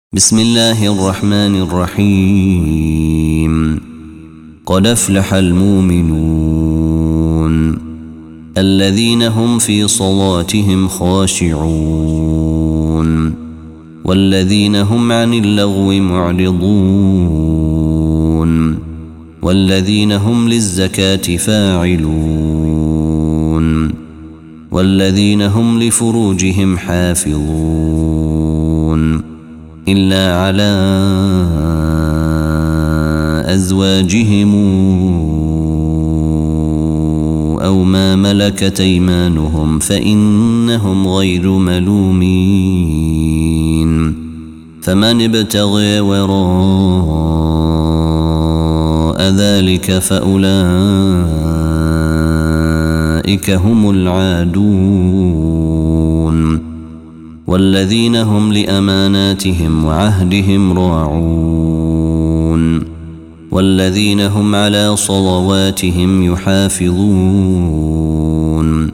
بسم الله الرحمن الرحيم. قد أفلح المؤمنون الذين هم في صلاتهم خاشعون والذين هم عن اللغو معرضون والذين هم للزكاة فاعلون والذين هم لفروجهم حافظون إلا على أزواجهم أو ما ملكت أيمانهم فإنهم غير ملومين. فمن ابتغي وراء ذلك فأولئك هم العادون والذين هم لأماناتهم وعهدهم راعون والذين هم على صلواتهم يحافظون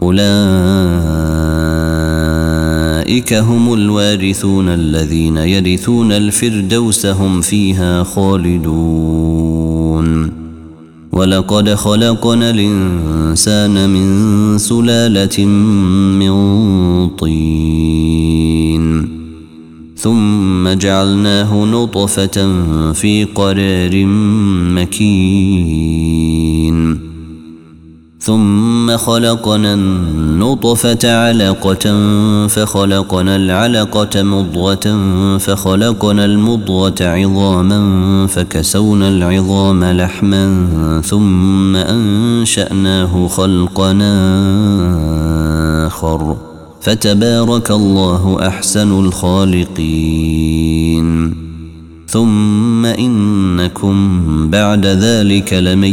أولئك هم الوارثون الذين يرثون الفردوس هم فيها خالدون. ولقد خلقنا الإنسان من سلالة من طين ثم جعلناه نطفة في قرار مكين ثم خلقنا النطفة علقة فخلقنا العلقة مضغة فخلقنا المضغة عظاما فكسونا العظام لحما ثم أنشأناه خلقنا آخر فتبارك الله أحسن الخالقين. ثم إنكم بعد ذلك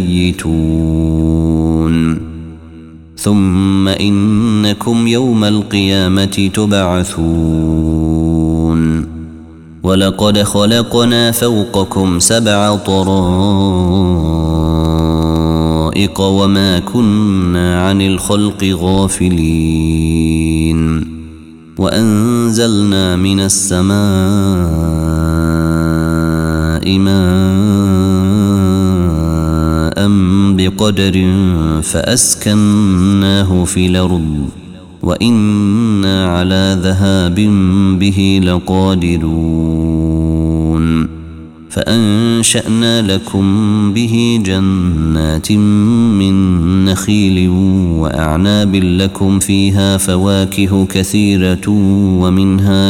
لميتون ثم إنكم يوم القيامة تبعثون. ولقد خلقنا فوقكم 7 طرائق وما كنا عن الخلق غافلين وأنزلنا من السماء ماء بقدر فأسكناه في الأرض وإنا على ذهاب به لقادرون. فأنشأنا لكم به جنات من نخيل وأعناب لكم فيها فواكه كثيرة ومنها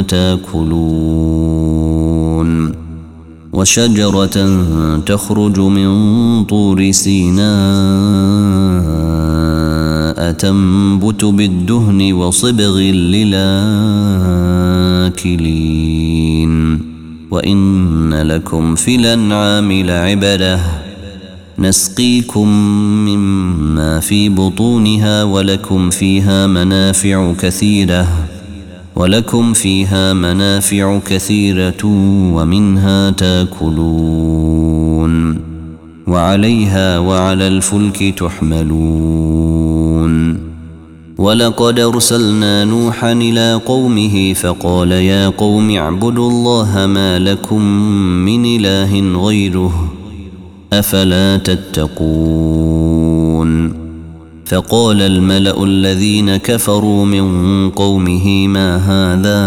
تاكلون وشجرة تخرج من طور سيناء تنبت بالدهن وصبغ للآكلين وإن لكم في الأنعام لعبرة نسقيكم مما في بطونها ولكم فيها منافع كثيرة ومنها تاكلون وعليها وعلى الفلك تحملون. ولقد أرسلنا نوحا إلى قومه فقال يا قوم اعبدوا الله ما لكم من إله غيره أفلا تتقون. فقال الملأ الذين كفروا من قومه ما هذا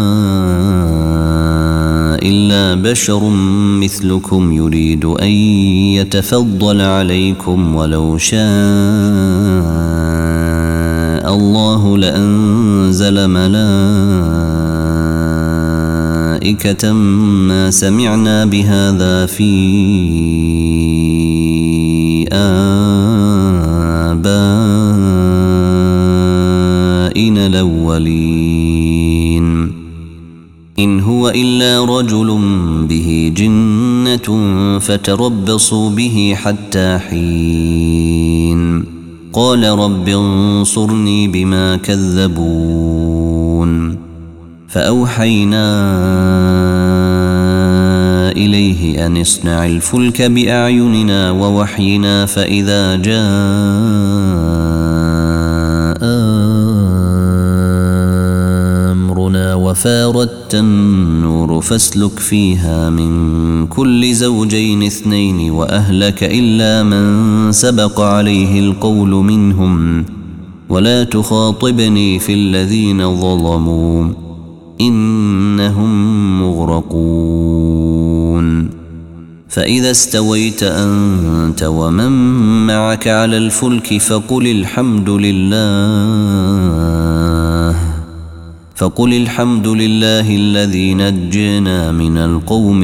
إلا بشر مثلكم يريد أن يتفضل عليكم ولو شاء الله لأنزل ملائكة ما سمعنا بهذا في آبائنا الأولين إن هو إلا رجل به جنة فتربصوا به حتى حين. قال رب انصرني بما كذبون. فأوحينا إليه أن اصنع الفلك بأعيننا ووحينا فإذا جاء أمرنا فاردت النور فاسلك فيها من كل زوجين 2 وأهلك إلا من سبق عليه القول منهم ولا تخاطبني في الذين ظلموا إنهم مغرقون فإذا استويت أنت ومن معك على الفلك فقل الحمد لله الذي نجينا من القوم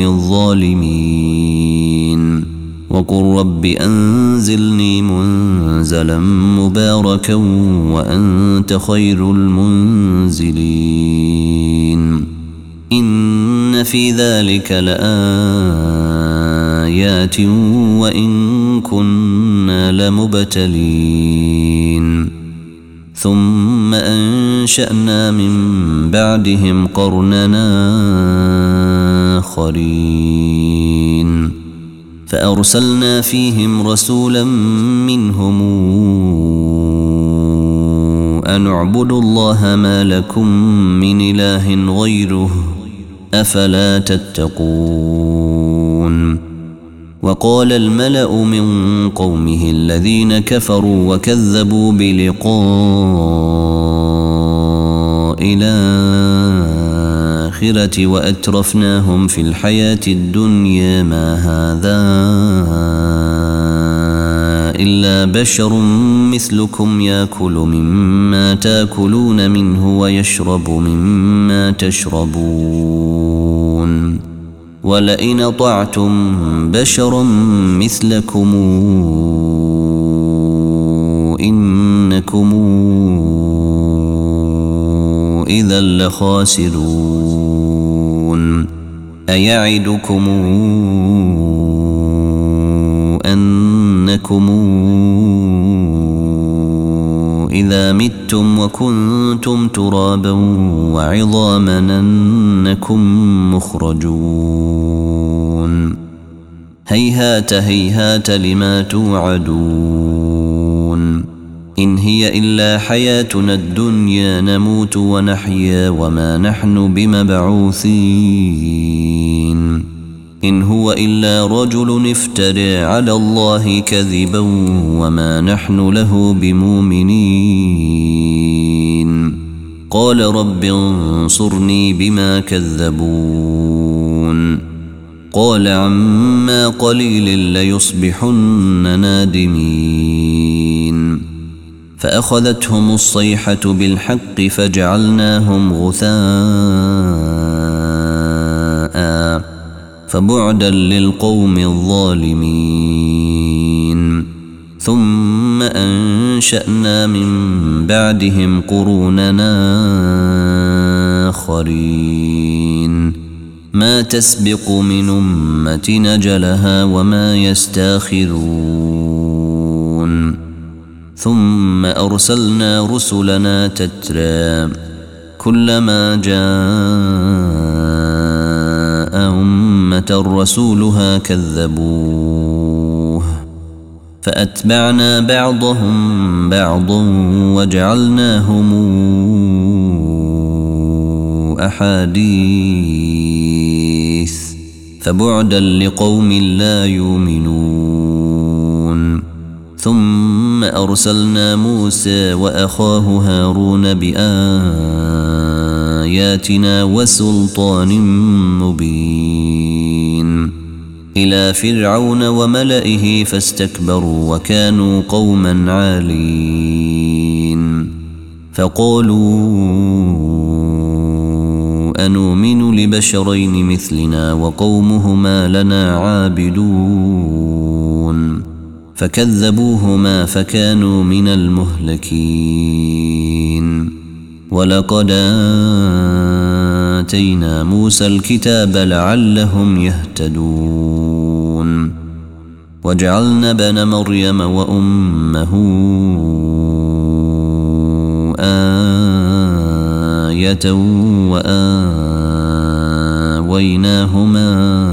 الظالمين وقل رب أنزلني منزلا مباركا وأنت خير المنزلين إن في ذلك لآيات وإن كنا لمبتلين ثم أنشأنا من بعدهم قرننا آخرين فأرسلنا فيهم رسولا منهم أن اعبدوا الله ما لكم من إله غيره أفلا تتقون وقال الملأ من قومه الذين كفروا وكذبوا بلقاء الآخرة وأترفناهم في الحياة الدنيا ما هذا إلا بشر مثلكم يأكل مما تأكلون منه ويشرب مما تشربون ولئن أطعتم بشرا مثلكم إنكم إذا لخاسرون أيعدكم أنكم إذا متم وكنتم ترابا وعظاما أنكم مخرجون هيهات هيهات لما توعدون إن هي إلا حياتنا الدنيا نموت ونحيا وما نحن بمبعوثين إن هو إلا رجل افترى على الله كذبا وما نحن له بمؤمنين قال رب انصرني بما كذبون قال عما قليل ليصبحن نادمين فأخذتهم الصيحة بالحق فجعلناهم غثاء فبعدا للقوم الظالمين ثم أنشأنا من بعدهم قروننا آخرين ما تسبق من أمة نجلها وما يستاخرون ثم أرسلنا رسلنا تترى كلما جاء أمة رسولها كذبوه فأتبعنا بعضهم بعضا وجعلناهم أحاديث فبعدا لقوم لا يؤمنون ثم أرسلنا موسى وأخاه هارون بآياتنا وسلطان مبين إلى فرعون وملئه فاستكبروا وكانوا قوما عالين فقالوا أنؤمن لبشرين مثلنا وقومهما لنا عابدون فكذبوهما فكانوا من المهلكين ولقد آتينا موسى الكتاب لعلهم يهتدون وجعلنا ابن مريم وأمه آية وآويناهما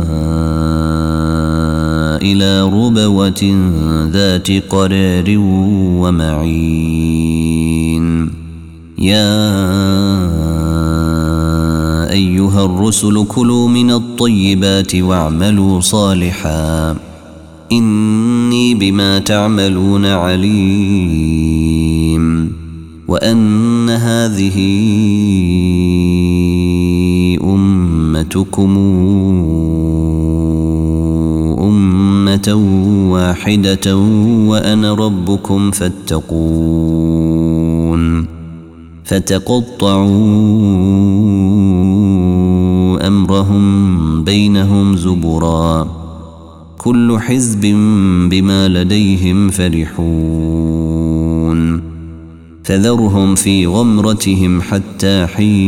إلى ربوة ذات قرار ومعين يا أيها الرسل كلوا من الطيبات واعملوا صالحا إني بما تعملون عليم وأن هذه أمتكم أمة واحدة وأنا ربكم فاتقون فتقطعوا أمرهم بينهم زبرا كل حزب بما لديهم فرحون فذرهم في غمرتهم حتى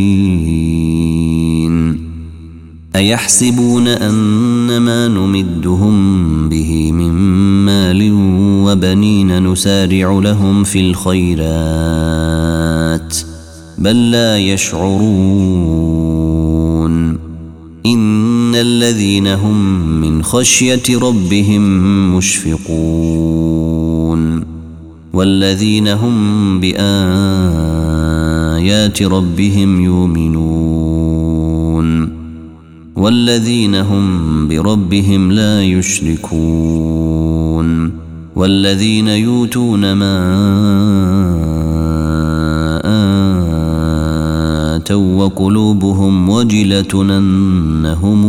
حين أيحسبون أنما نمدهم به من مال وبنين نسارع لهم في الخيرات بل لا يشعرون إن الذين هم من خشية ربهم مشفقون والذين هم بآيات ربهم يؤمنون والذين هم بربهم لا يشركون والذين يؤتون ما آتوا وقلوبهم وجلة أنهم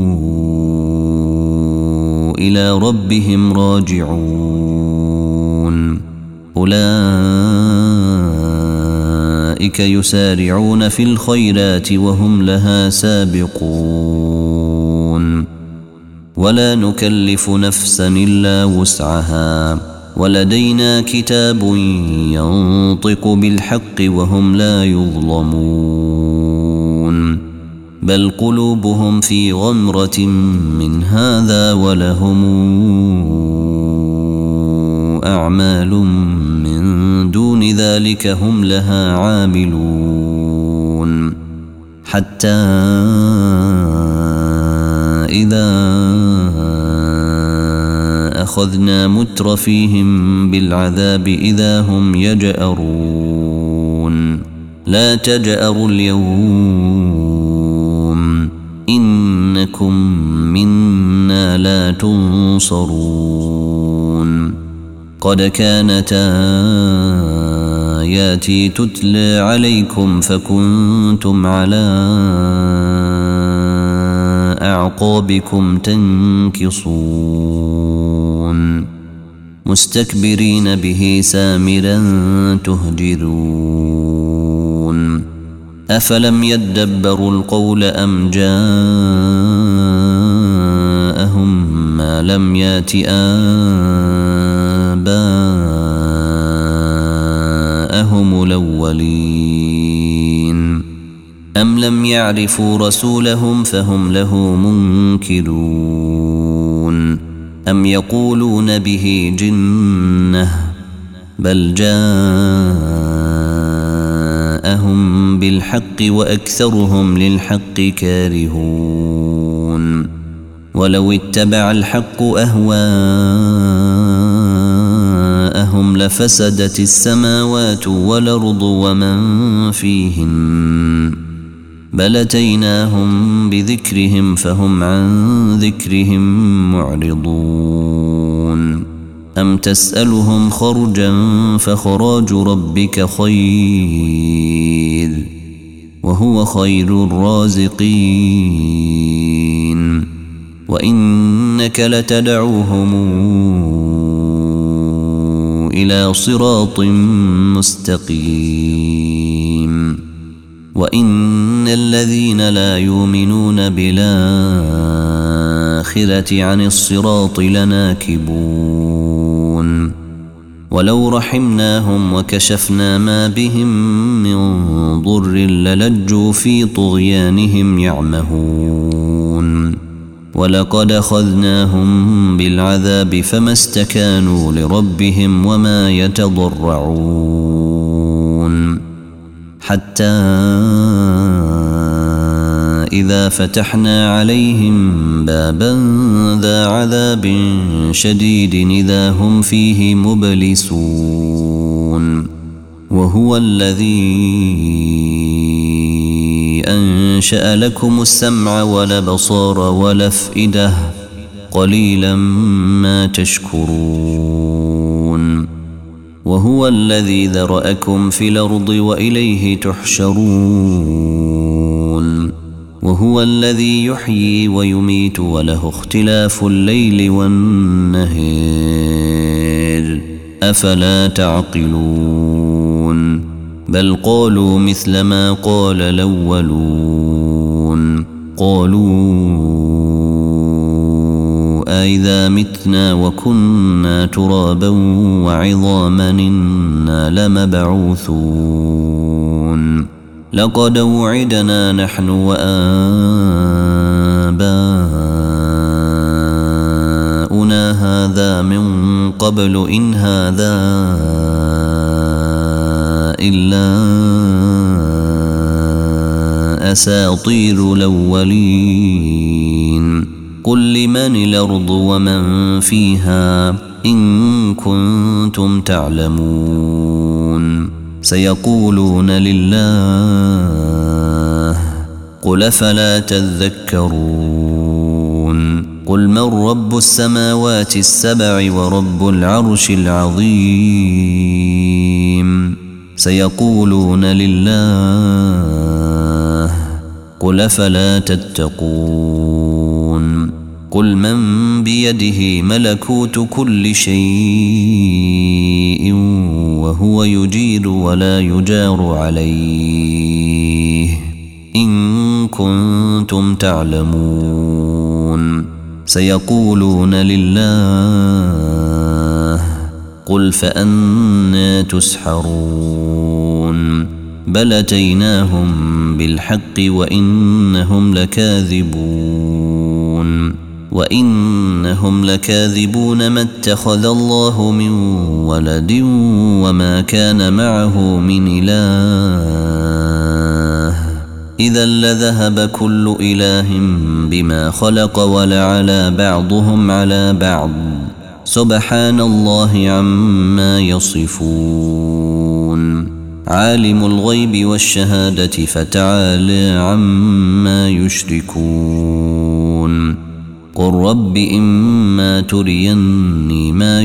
إلى ربهم راجعون أولئك يسارعون في الخيرات وهم لها سابقون ولا نكلف نفسا إلا وسعها ولدينا كتاب ينطق بالحق وهم لا يظلمون بل قلوبهم في غمرة من هذا ولهم أعمال من دون ذلك هم لها عاملون حتى إذا أخذنا مترفيهم بالعذاب إذا هم يجأرون لا تجأروا اليوم إنكم منا لا تنصرون قد كانت آياتي تتلى عليكم فكنتم على أعقابكم تنكصون مستكبرين به سامرا تهجرون أفلم يدبروا القول أم جاءهم ما لم يات آباءهم الأولين أم لم يعرفوا رسولهم فهم له منكرون أم يقولون به جنة بل جاءهم بالحق وأكثرهم للحق كارهون ولو اتبع الحق أهواءهم لفسدت السماوات والأرض ومن فيهن بل أتيناهم بذكرهم فهم عن ذكرهم معرضون أم تسألهم خرجا فخراج ربك خير وهو خير الرازقين وإنك لتدعوهم إلى صراط مستقيم وإن الذين لا يؤمنون بالآخرة عن الصراط لناكبون ولو رحمناهم وكشفنا ما بهم من ضر للجوا في طغيانهم يعمهون ولقد أخذناهم بالعذاب فما استكانوا لربهم وما يتضرعون حتى إذا فتحنا عليهم بابا ذا عذاب شديد إذا هم فيه مبلسون وهو الذي أنشأ لكم السمع والأبصار والأفئدة قليلا ما تشكرون وهو الذي ذرأكم في الأرض وإليه تحشرون وهو الذي يحيي ويميت وله اختلاف الليل والنهار أفلا تعقلون بل قالوا مثل ما قال الأولون قالوا أإذا متنا وكنا ترابا وعظاما إنا لمبعوثون لقد وعدنا نحن وآباؤنا هذا من قبل إن هذا إلا أساطير الأولين قل لمن الأرض ومن فيها إن كنتم تعلمون سيقولون لله قل فلا تذكرون قل من رب السماوات السبع ورب العرش العظيم سيقولون لله قل فلا تتقون قل من بيده ملكوت كل شيء وهو يجير ولا يجار عليه إن كنتم تعلمون سيقولون لله قل فأنى تسحرون بل أتيناهم بالحق وإنهم لكاذبون ما اتخذ الله من ولد وما كان معه من إله إذا لذهب كل إله بما خلق ولعلى بعضهم على بعض سبحان الله عما يصفون عالم الغيب والشهادة فتعالى عما يشركون قل رب إما تريني ما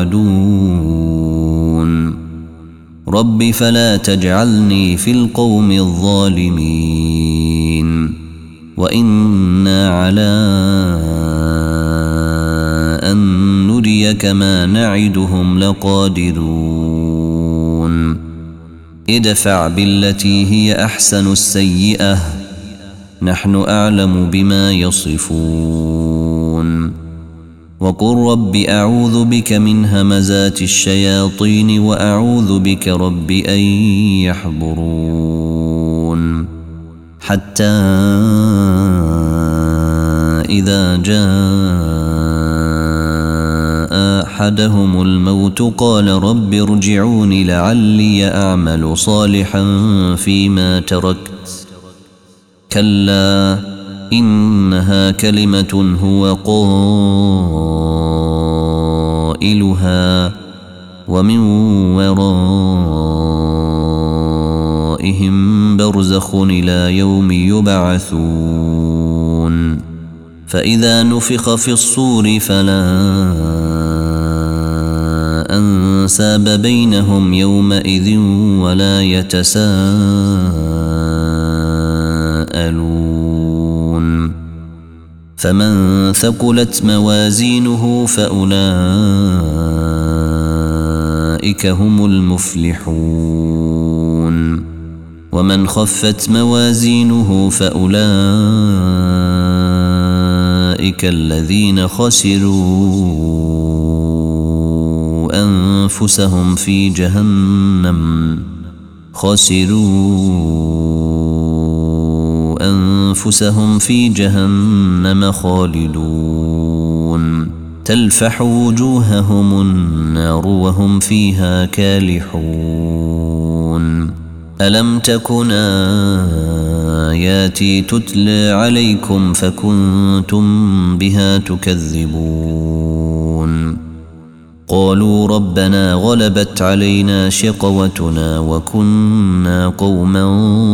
يوعدون رب فلا تجعلني في القوم الظالمين وإنا على أن نريك ما نعدهم لقادرون ادفع بالتي هي أحسن السيئة نحن أعلم بما يصفون وقل رب أعوذ بك من همزات الشياطين وأعوذ بك رب أن يحضرون حتى إذا جاء أحدهم الموت قال رب ارجعون لعلي أعمل صالحا فيما تركت كلا إنها كلمة هو قائلها ومن ورائهم برزخ إلى يوم يبعثون فإذا نفخ في الصور فلا أنساب بينهم يومئذ ولا يتساءلون فمن ثقلت موازينه فأولئك هم المفلحون ومن خفت موازينه فأولئك الذين خسروا أنفسهم في جهنم خالدون تلفح وجوههم النار وهم فيها كالحون ألم تكن آياتي تتلى عليكم فكنتم بها تكذبون قالوا ربنا غلبت علينا شقوتنا وكنا قوما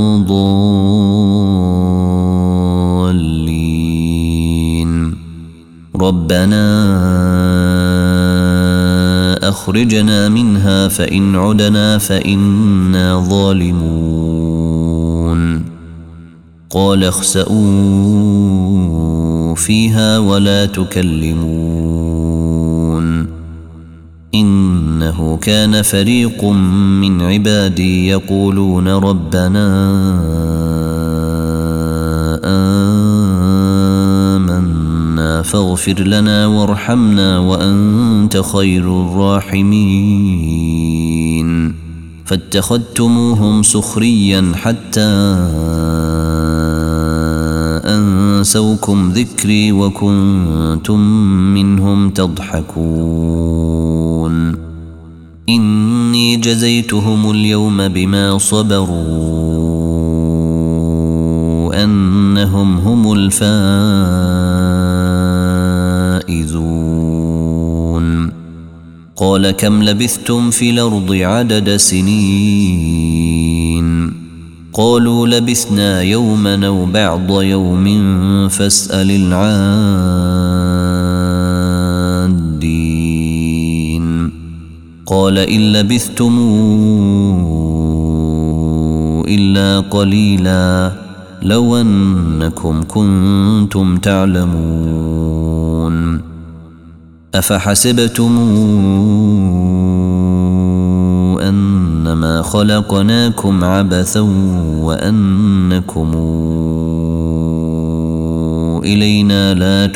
ضالين ربنا أخرجنا منها فإن عدنا فإنا ظالمون قال اخسئوا فيها ولا تكلمون إنه كان فريق من عبادي يقولون ربنا آمنا فاغفر لنا وارحمنا وأنت خير الراحمين فاتخذتموهم سخريا حتى أنسوكم ذكري وكنتم منهم تضحكون إني جزيتهم اليوم بما صبروا أنهم هم الفائزون قال كم لبثتم في الأرض عدد سنين قالوا لبثنا يوما أو بعض يوم فاسأل العادين قال إن لبثتم إلا قليلا لو أنكم كنتم تعلمون أفحسبتم أنما خلقناكم عبثا وأنكم إلينا لا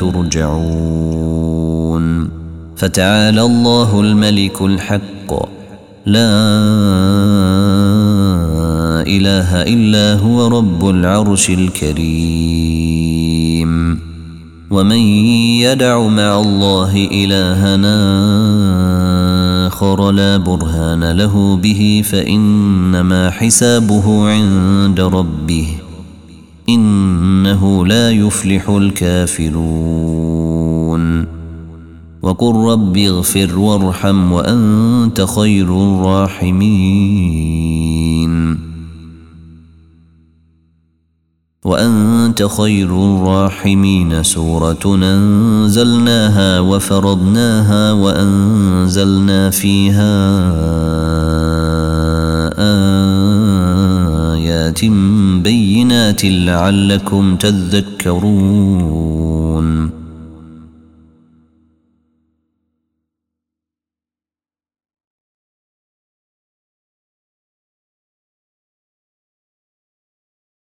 ترجعون فتعالى الله الملك الحق لا إله إلا هو رب العرش الكريم ومن يدع مع الله إلهنا آخر لا برهان له به فإنما حسابه عند ربه إنه لا يفلح الكافرون وقل رب اغفر وارحم وأنت خير الراحمين سورة أنزلناها وفرضناها وأنزلنا فيها آيات بينات لعلكم تذكرون